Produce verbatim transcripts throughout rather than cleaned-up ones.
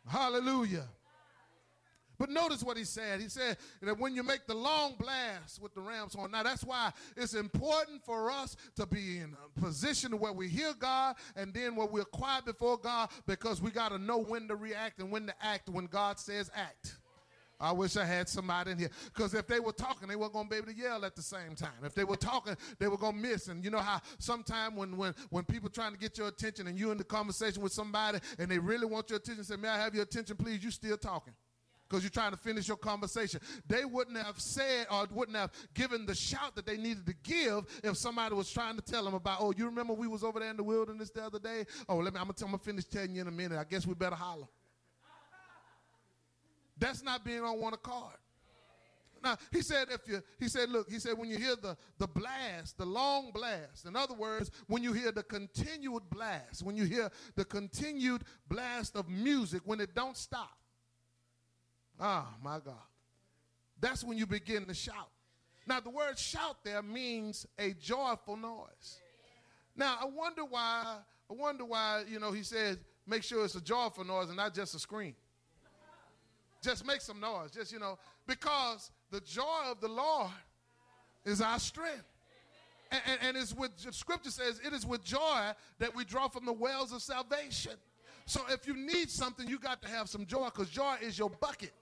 Hallelujah. But notice what he said. He said that when you make the long blast with the ram's horn, now that's why it's important for us to be in a position where we hear God and then where we're quiet before God, because we got to know when to react and when to act when God says act. I wish I had somebody in here, because if they were talking, they weren't going to be able to yell at the same time. If they were talking, they were going to miss. And you know how sometimes when, when, when people trying to get your attention and you're in the conversation with somebody and they really want your attention, say, may I have your attention, please? You still talking because you're trying to finish your conversation. They wouldn't have said or wouldn't have given the shout that they needed to give if somebody was trying to tell them about, oh, you remember we was over there in the wilderness the other day? Oh, let me, I'm going to finish telling you in a minute. I guess we better holler. That's not being on one accord. Now, he said, if you, he said, look, he said, when you hear the, the blast, the long blast, in other words, when you hear the continued blast, when you hear the continued blast of music, when it don't stop, ah, my God, that's when you begin to shout. Now, the word shout there means a joyful noise. Now, I wonder why, I wonder why, you know, he says, make sure it's a joyful noise and not just a scream. Just make some noise, just, you know, because the joy of the Lord is our strength. And, and, and it's with, Scripture says, it is with joy that we draw from the wells of salvation. So if you need something, you got to have some joy, because joy is your bucket.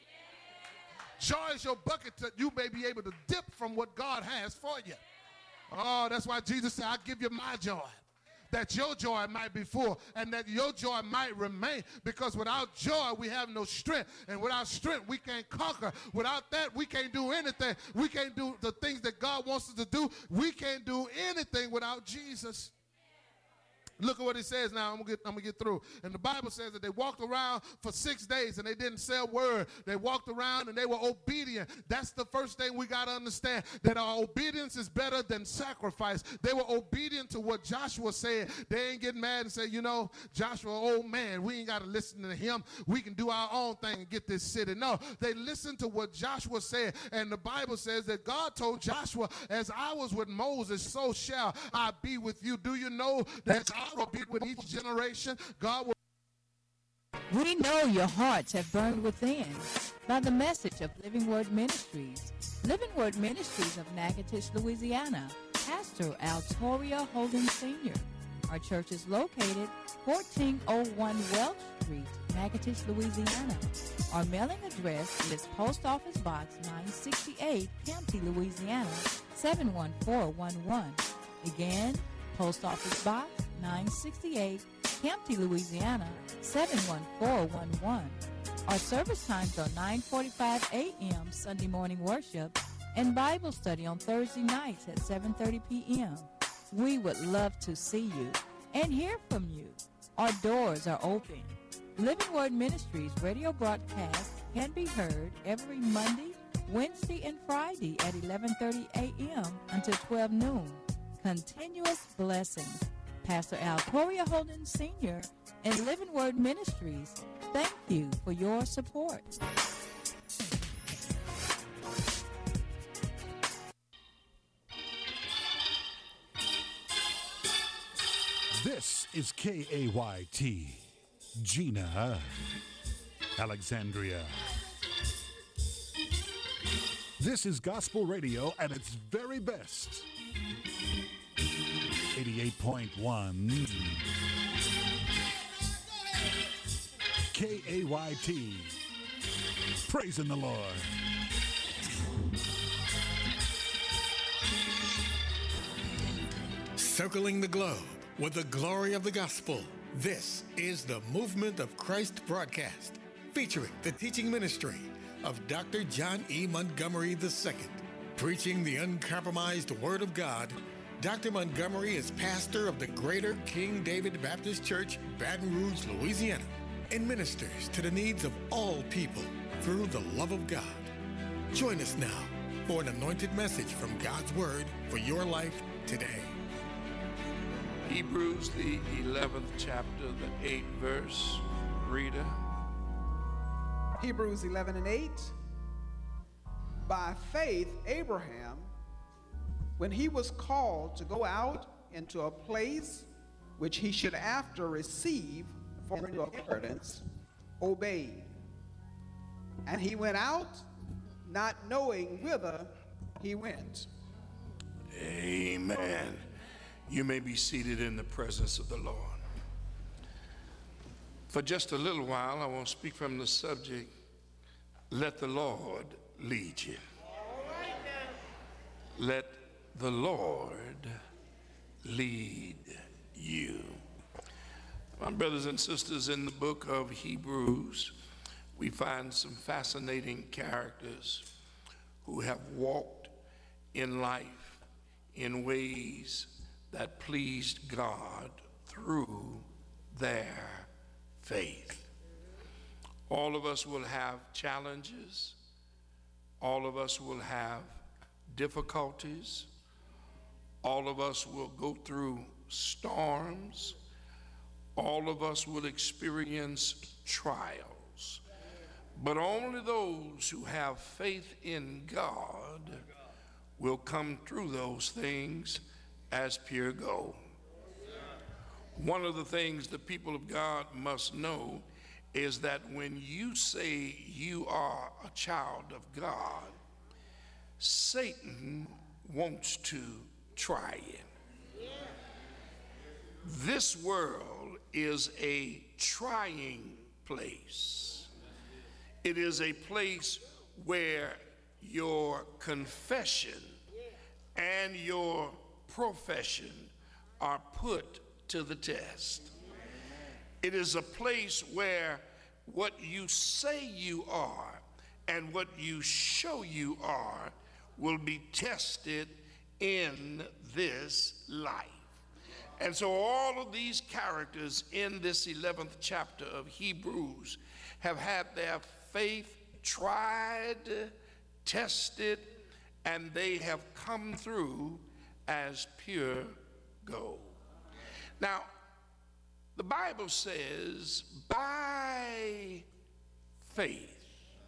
Joy is your bucket that you may be able to dip from what God has for you. Oh, that's why Jesus said, I'll give you my joy, that your joy might be full and that your joy might remain, because without joy we have no strength, and without strength we can't conquer. Without that we can't do anything. We can't do the things that God wants us to do. We can't do anything without Jesus. Look at what he says now. I'm gonna get, I'm gonna get through. And the Bible says that they walked around for six days and they didn't say a word. They walked around and they were obedient. That's the first thing we got to understand, that our obedience is better than sacrifice. They were obedient to what Joshua said. They ain't getting mad and say, you know, Joshua, old man, we ain't got to listen to him. We can do our own thing and get this city. No, they listened to what Joshua said. And the Bible says that God told Joshua, as I was with Moses, so shall I be with you. Do you know that God will be with each generation? God will. We know your hearts have burned within by the message of Living Word Ministries. Living Word Ministries of Natchitoches, Louisiana. Pastor Altoria Holden Senior Our church is located fourteen oh one Welch Street, Natchitoches, Louisiana. Our mailing address is Post Office Box nine sixty-eight, Campty, Louisiana, seven one four one one. Again, Post Office Box nine sixty-eight, Campty, Louisiana, seven one four one one. Our service times are nine forty-five a.m. Sunday morning worship and Bible study on Thursday nights at seven thirty p.m. We would love to see you and hear from you. Our doors are open. Living Word Ministries radio broadcast can be heard every Monday, Wednesday, and Friday at eleven thirty a.m. until twelve noon. Continuous blessings. Pastor Altoria Holden Senior and Living Word Ministries, thank you for your support. This is K A Y T, Gina, Alexandria. This is gospel radio at its very best. eighty-eight point one K A Y T, praising the Lord. Circling the globe with the glory of the gospel. This is the Movement of Christ broadcast, featuring the teaching ministry of Doctor John E. Montgomery the Second. Preaching the uncompromised Word of God, Doctor Montgomery is pastor of the Greater King David Baptist Church, Baton Rouge, Louisiana, and ministers to the needs of all people through the love of God. Join us now for an anointed message from God's Word for your life today. Hebrews, the eleventh chapter, the eighth verse. Reader. Hebrews eleven and eight. By faith, Abraham, when he was called to go out into a place which he should after receive for inheritance, obeyed. And he went out, not knowing whither he went. Amen. You may be seated in the presence of the Lord. For just a little while, I want to speak from the subject, let the Lord lead you. Let the Lord lead you. My brothers and sisters, in the book of Hebrews, we find some fascinating characters who have walked in life in ways that pleased God through their faith. All of us will have challenges. All of us will have difficulties. All of us will go through storms. All of us will experience trials. But only those who have faith in God will come through those things as pure gold. One of the things the people of God must know is that when you say you are a child of God, Satan wants to try you. This world is a trying place. It is a place where your confession and your profession are put to the test. It is a place where what you say you are and what you show you are will be tested in this life. And so all of these characters in this eleventh chapter of Hebrews have had their faith tried, tested, and they have come through as pure gold. Now, the Bible says, by faith,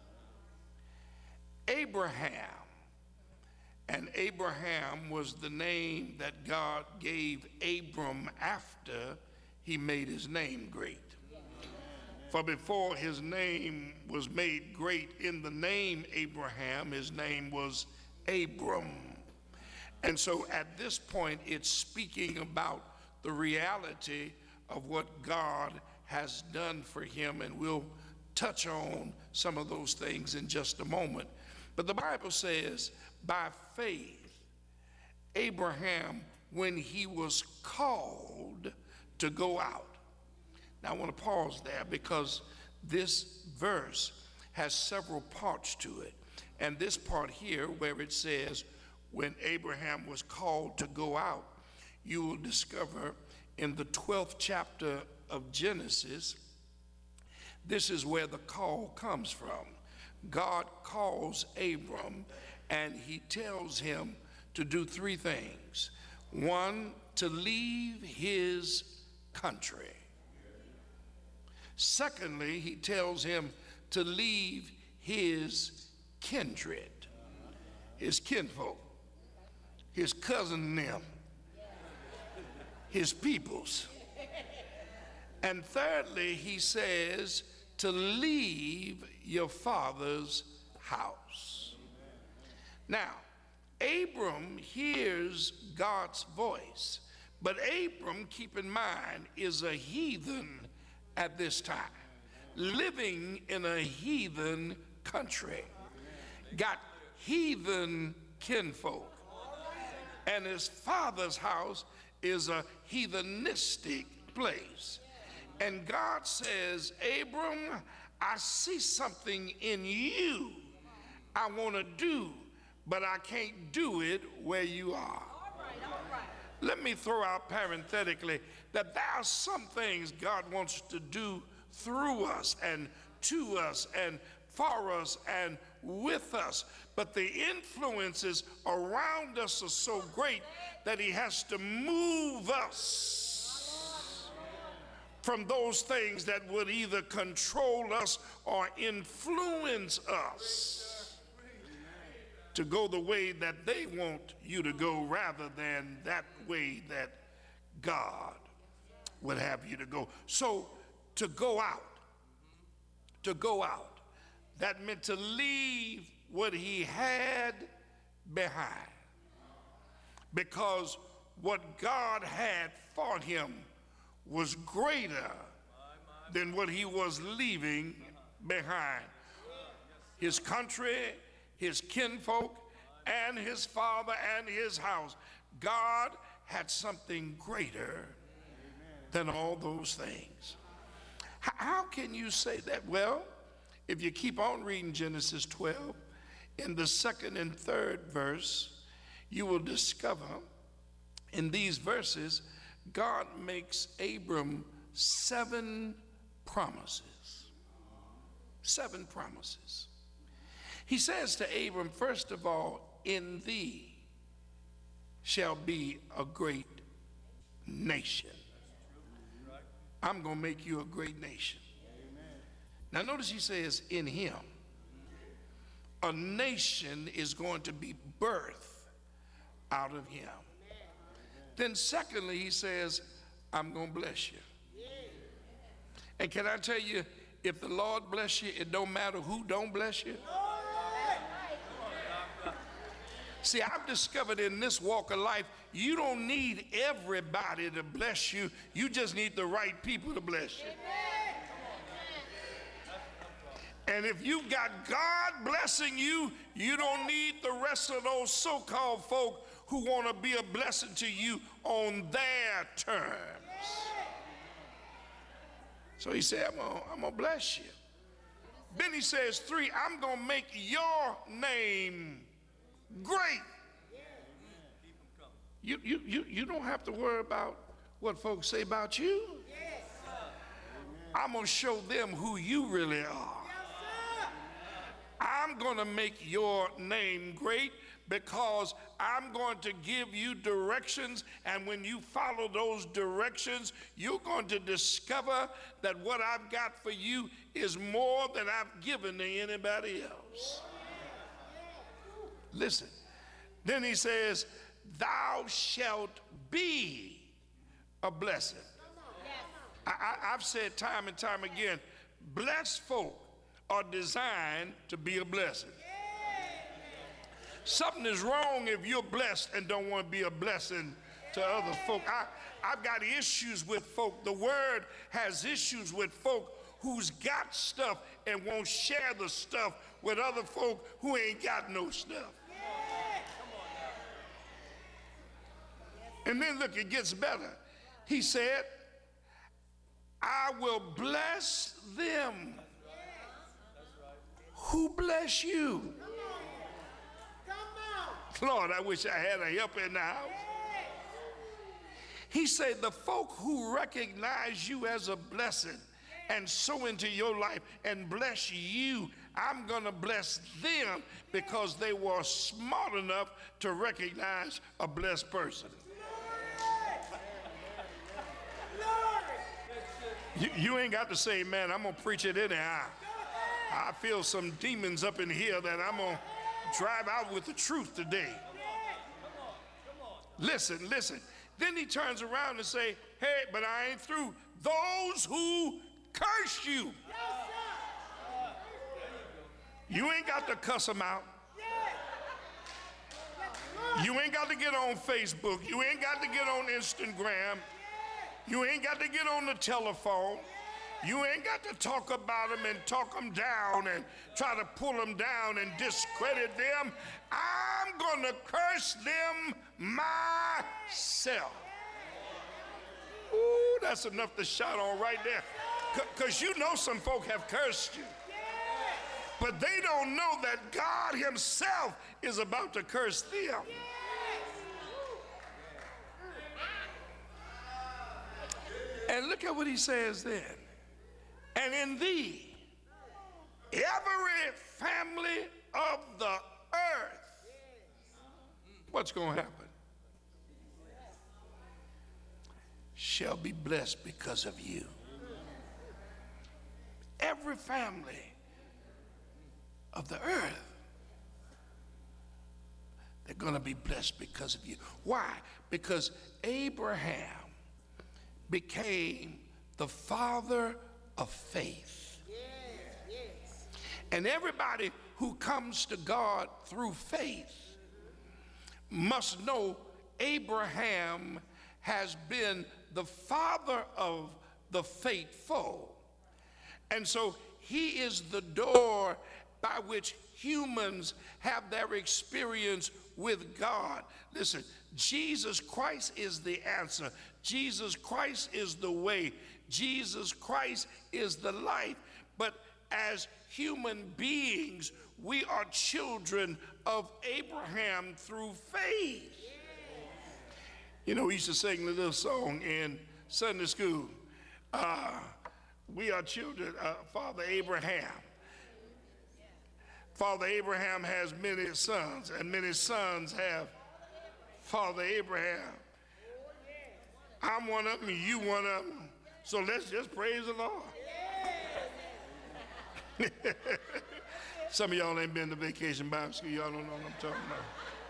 Abraham, and Abraham was the name that God gave Abram after he made his name great. For before his name was made great in the name Abraham, his name was Abram. And so at this point, it's speaking about the reality of what God has done for him, and we'll touch on some of those things in just a moment. But the Bible says, by faith, Abraham, when he was called to go out. Now I want to pause there because this verse has several parts to it. And this part here where it says, when Abraham was called to go out, you will discover in the twelfth chapter of Genesis, this is where the call comes from. God calls Abram and he tells him to do three things. One, to leave his country. Secondly, he tells him to leave his kindred, his kinfolk, his cousin them, his peoples. And thirdly, he says to leave your father's house. Now, Abram hears God's voice, but Abram, keep in mind, is a heathen at this time, living in a heathen country, got heathen kinfolk, and his father's house is a heathenistic place. And God says, Abram, I see something in you I want to do, but I can't do it where you are. All right, all right. Let me throw out parenthetically that there are some things God wants to do through us and to us and for us and with us, but the influences around us are so great that he has to move us from those things that would either control us or influence us to go the way that they want you to go rather than that way that God would have you to go. So to go out, to go out. That meant to leave what he had behind. Because what God had for him was greater than what he was leaving behind. His country, his kinfolk, and his father and his house. God had something greater than all those things. H- how can you say that? Well, if you keep on reading Genesis twelve, in the second and third verse, you will discover in these verses, God makes Abram seven promises. Seven promises. He says to Abram, first of all, in thee shall be a great nation. I'm going to make you a great nation. Now notice he says in him. A nation is going to be birthed out of him. Then secondly, he says, I'm going to bless you. And can I tell you, if the Lord bless you, it don't matter who don't bless you. See, I've discovered in this walk of life, you don't need everybody to bless you. You just need the right people to bless you. And if you've got God blessing you, you don't need the rest of those so-called folk who want to be a blessing to you on their terms. So he said, I'm gonna, I'm gonna bless you. Then he says, three, I'm going to make your name great. You, you, you, you don't have to worry about what folks say about you. I'm going to show them who you really are. I'm going to make your name great because I'm going to give you directions, and when you follow those directions, you're going to discover that what I've got for you is more than I've given to anybody else. Listen, then he says, thou shalt be a blessing. I, I, I've said time and time again, blessed folk are designed to be a blessing. Something is wrong if you're blessed and don't want to be a blessing to other folk. I, I've got issues with folk. The word has issues with folk who's got stuff and won't share the stuff with other folk who ain't got no stuff. And then look, it gets better. He said, I will bless them who bless you. Lord, I wish I had a helper in the house. He said, the folk who recognize you as a blessing and sow into your life and bless you, I'm going to bless them because they were smart enough to recognize a blessed person. You, you ain't got to say, man, I'm going to preach it anyhow. I feel some demons up in here that I'm going to drive out with the truth today. Listen, listen. Then he turns around and say, hey, but I ain't through. Those who curse you. You ain't got to cuss them out. You ain't got to get on Facebook. You ain't got to get on Instagram. You ain't got to get on the telephone. You ain't got to talk about them and talk them down and try to pull them down and discredit them. I'm going to curse them myself. Ooh, that's enough to shout on right there. Because you know some folk have cursed you. But they don't know that God himself is about to curse them. And look at what he says then. And in thee, every family of the earth, what's going to happen? Shall be blessed because of you. Every family of the earth, they're going to be blessed because of you. Why? Because Abraham became the father of faith. And everybody who comes to God through faith must know Abraham has been the father of the faithful. And so he is the door by which humans have their experience with God. Listen, Jesus Christ is the answer. Jesus Christ is the way. Jesus Christ is the life. But as human beings, we are children of Abraham through faith. You know, we used to sing a little song in Sunday school. Uh, we are children of Father Abraham. Father Abraham has many sons, and many sons have Father Abraham. I'm one of them, and you one of them. So let's just praise the Lord. Some of y'all ain't been to Vacation Bible School. Y'all don't know what I'm talking about.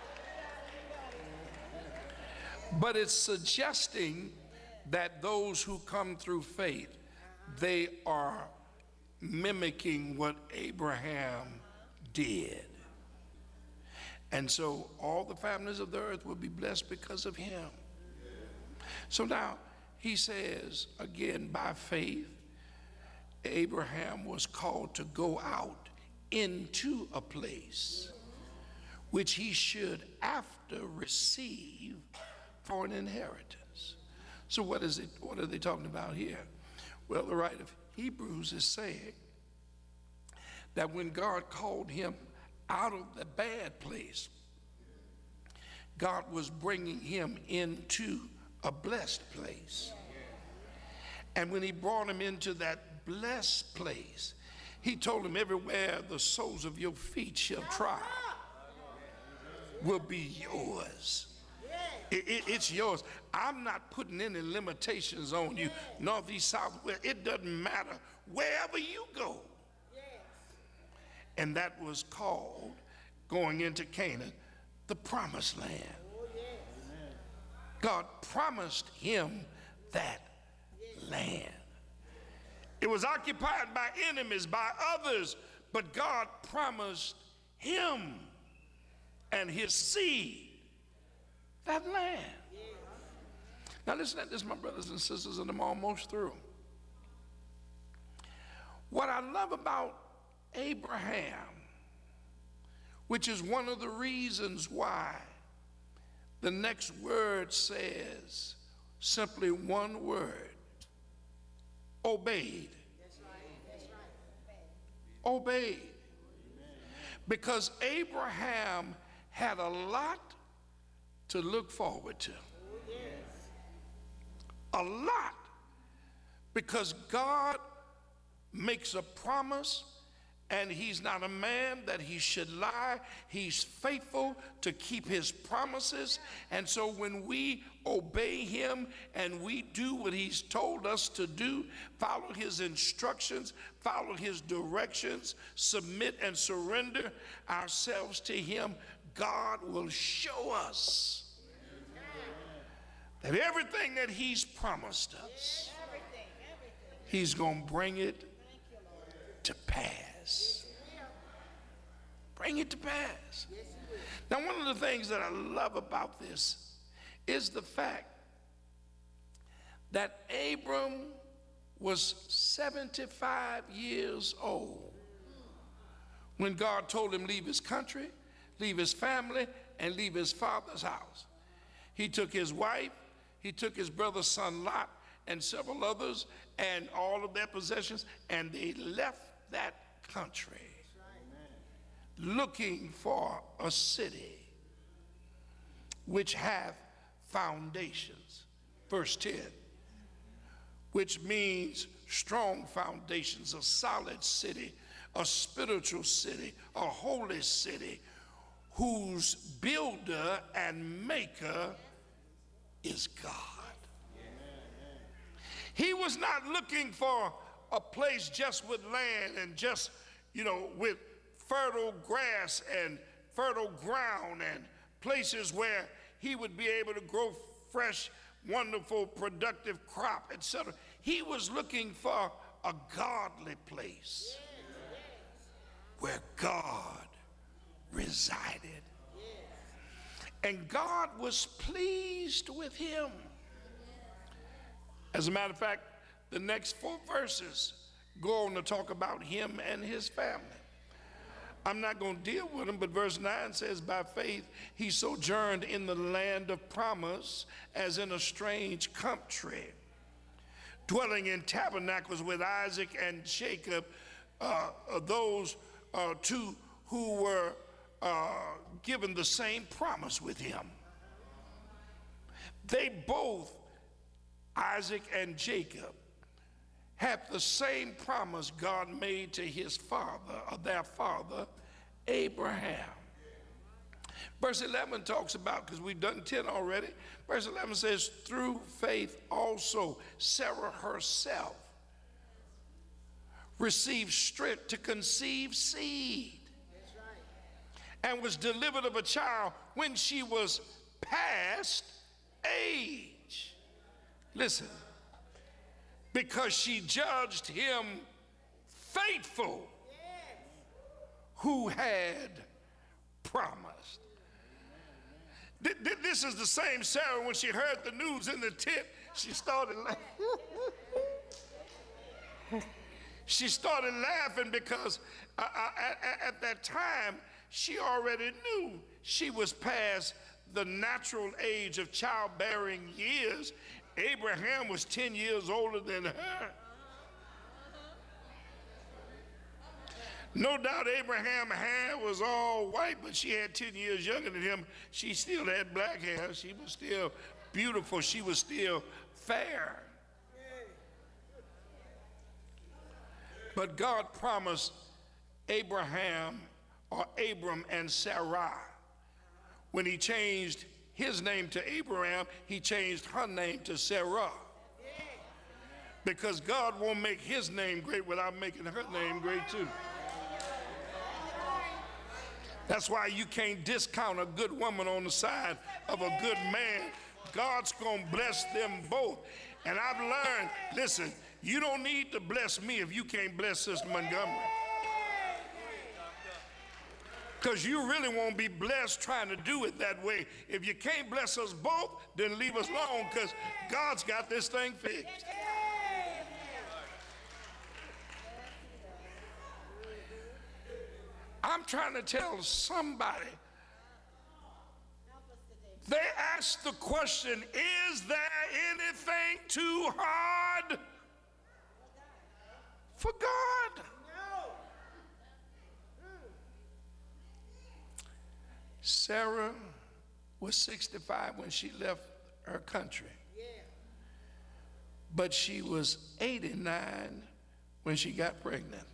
But it's suggesting that those who come through faith, they are mimicking what Abraham did. And so all the families of the earth will be blessed because of him. So now he says, again, by faith, Abraham was called to go out into a place which he should after receive for an inheritance. So what is it? What are they talking about here? Well, the writer of Hebrews is saying that when God called him out of the bad place, God was bringing him into a blessed place. And when he brought him into that blessed place, he told him, everywhere the soles of your feet shall trod will be yours. It, it, it's yours. I'm not putting any limitations on you, north, east, south, west. It doesn't matter. Wherever you go. And that was called, going into Canaan, the promised land. God promised him that land. It was occupied by enemies, by others, but God promised him and his seed that land. Now listen to this, my brothers and sisters, and I'm almost through. What I love about Abraham, which is one of the reasons why the next word says simply one word, obeyed. That's right. That's right. Obeyed. Because Abraham had a lot to look forward to. A lot. Because God makes a promise, and he's not a man that he should lie. He's faithful to keep his promises. And so when we obey him and we do what he's told us to do, follow his instructions, follow his directions, submit and surrender ourselves to him, God will show us that everything that he's promised us, he's going to bring it to pass. Bring it to pass. Now, one of the things that I love about this is the fact that Abram was seventy-five years old when God told him leave his country, leave his family, and leave his father's house. He took his wife, he took his brother's son Lot, and several others, and all of their possessions, and they left that country looking for a city which have foundations. Verse ten, which means strong foundations, a solid city, a spiritual city, a holy city, whose builder and maker is God. He was not looking for a place just with land and just, you know, with fertile grass and fertile ground and places where he would be able to grow fresh, wonderful, productive crop, et cetera. He was looking for a godly place where God resided. And God was pleased with him. As a matter of fact, the next four verses go on to talk about him and his family. I'm not going to deal with them, but verse nine says, by faith he sojourned in the land of promise as in a strange country, dwelling in tabernacles with Isaac and Jacob, uh, uh, those uh, two who were uh, given the same promise with him. They both, Isaac and Jacob, had the same promise God made to his father, or their father, Abraham. Verse eleven talks about, because we've done ten already, verse eleven says, through faith also Sarah herself received strength to conceive seed and was delivered of a child when she was past age. Listen. Because she judged him faithful who had promised. This is the same Sarah when she heard the news in the tent. She started laughing. She started laughing because uh, at, at that time she already knew she was past the natural age of childbearing years. Abraham was ten years older than her. No doubt Abraham's hair was all white, but she had ten years younger than him. She still had black hair. She was still beautiful. She was still fair. But God promised Abraham, or Abram and Sarai, when he changed his name to Abraham, he changed her name to Sarah. Because God won't make his name great without making her name great too. That's why you can't discount a good woman on the side of a good man. God's gonna bless them both. And I've learned, listen, you don't need to bless me if you can't bless Sister Montgomery. Because you really won't be blessed trying to do it that way. If you can't bless us both, then leave us alone, because God's got this thing fixed. I'm trying to tell somebody. They asked the question, is there anything too hard for God? Sarah was sixty-five when she left her country. But she was eighty-nine when she got pregnant.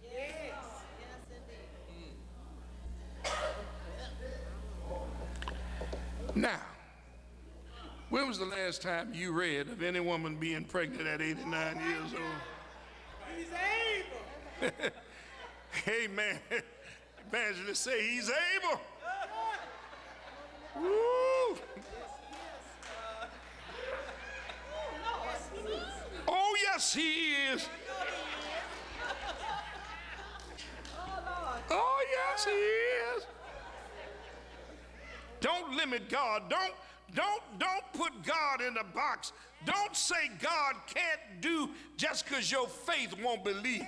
Now, when was the last time you read of any woman being pregnant at eighty-nine years old? He's able. Amen. Evangelist say he's able. Woo. Oh, yes, he is. Oh, yes, he is. Don't limit God. Don't, don't, don't put God in a box. Don't say God can't do just because your faith won't believe.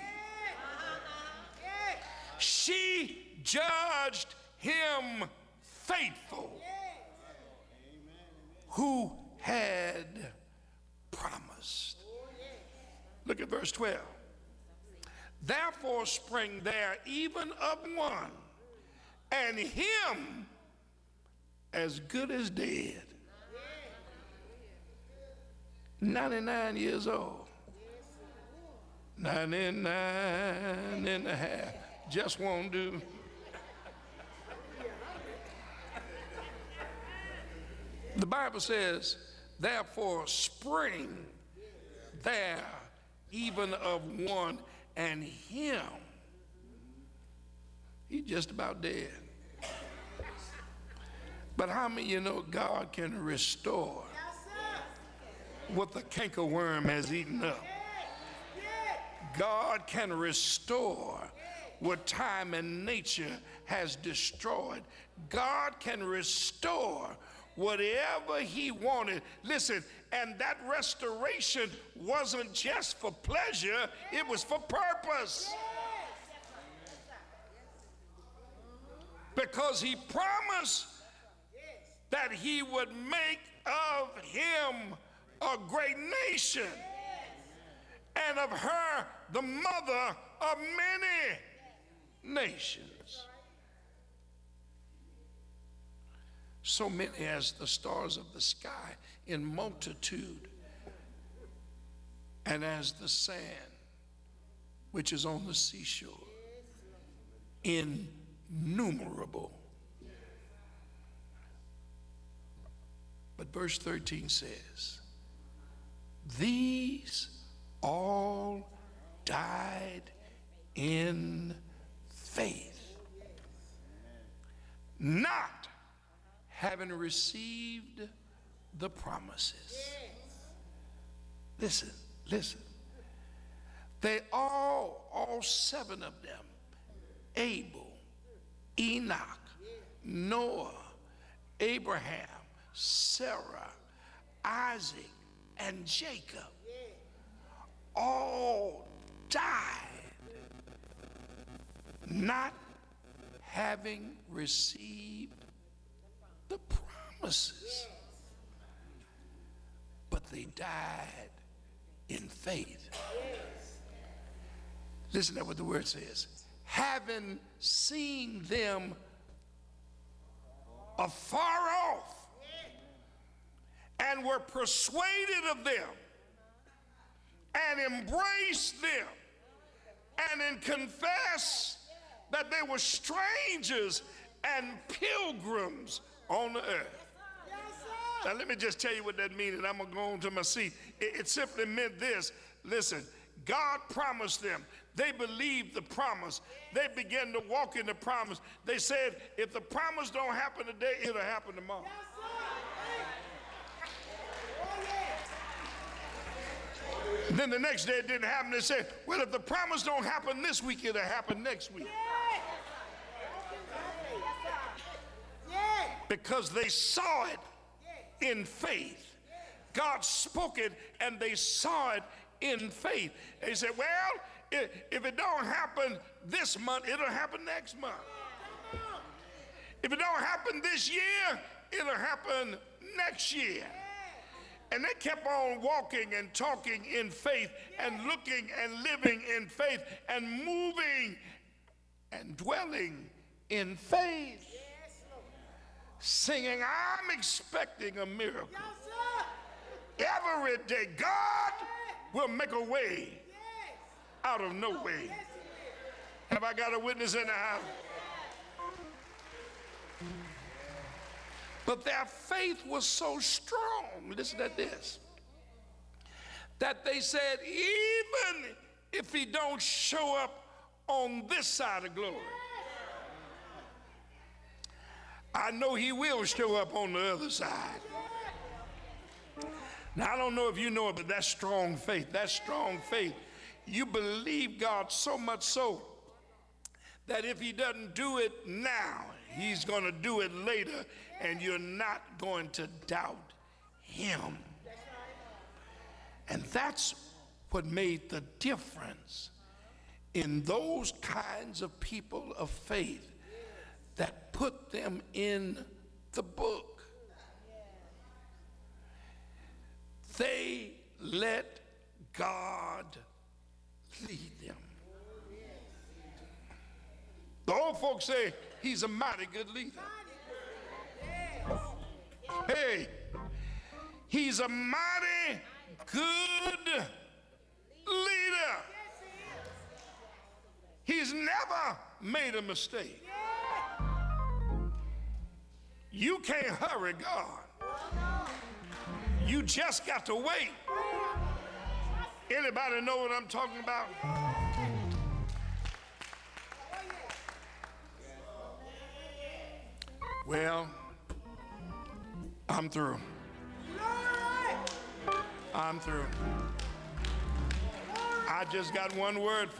She judged him faithful who had promised. Look at verse twelve. Therefore sprang there even of one, and him as good as dead. ninety-nine years old. ninety-nine and a half. Just won't do. The Bible says, therefore spring there even of one, and him, he's just about dead. But how many of you know God can restore what the cankerworm has eaten up? God can restore what time and nature has destroyed. God can restore whatever he wanted. Listen, and that restoration wasn't just for pleasure, it was for purpose. Because he promised that he would make of him a great nation, and of her the mother of many nations. So many as the stars of the sky in multitude, and as the sand which is on the seashore, innumerable. But verse thirteen says, these all died in faith, not having received the promises. Listen, listen. They all, all seven of them, Abel, Enoch, Noah, Abraham, Sarah, Isaac, and Jacob, all died not having received the promises, but they died in faith. Listen to what the word says. Having seen them afar off, and were persuaded of them, and embraced them, and then confessed that they were strangers and pilgrims on the earth. Now let me just tell you what that means, and I'm going to go on to my seat. It, it simply meant this. Listen, God promised them. They believed the promise. They began to walk in the promise. They said, if the promise don't happen today, it'll happen tomorrow. Then the next day it didn't happen. They said, well, if the promise don't happen this week, it'll happen next week. Because they saw it in faith. God spoke it and they saw it in faith. They said, well, if it don't happen this month, it'll happen next month. If it don't happen this year, it'll happen next year. And they kept on walking and talking in faith and looking and living in faith and moving and dwelling in faith. Singing, I'm expecting a miracle. Every day, God will make a way out of no way. Have I got a witness in the house? But their faith was so strong, listen to this, that they said, even if he don't show up on this side of glory, I know he will show up on the other side. Now, I don't know if you know it, but that's strong faith. That's strong faith. You believe God so much so that if he doesn't do it now, he's going to do it later, and you're not going to doubt him. And that's what made the difference in those kinds of people of faith that put them in the book. They let God lead them. The old folks say he's a mighty good leader. Hey, he's a mighty good leader. He's never made a mistake. You can't hurry God. You just got to wait. Anybody know what I'm talking about? Well, I'm through. I'm through. I just got one word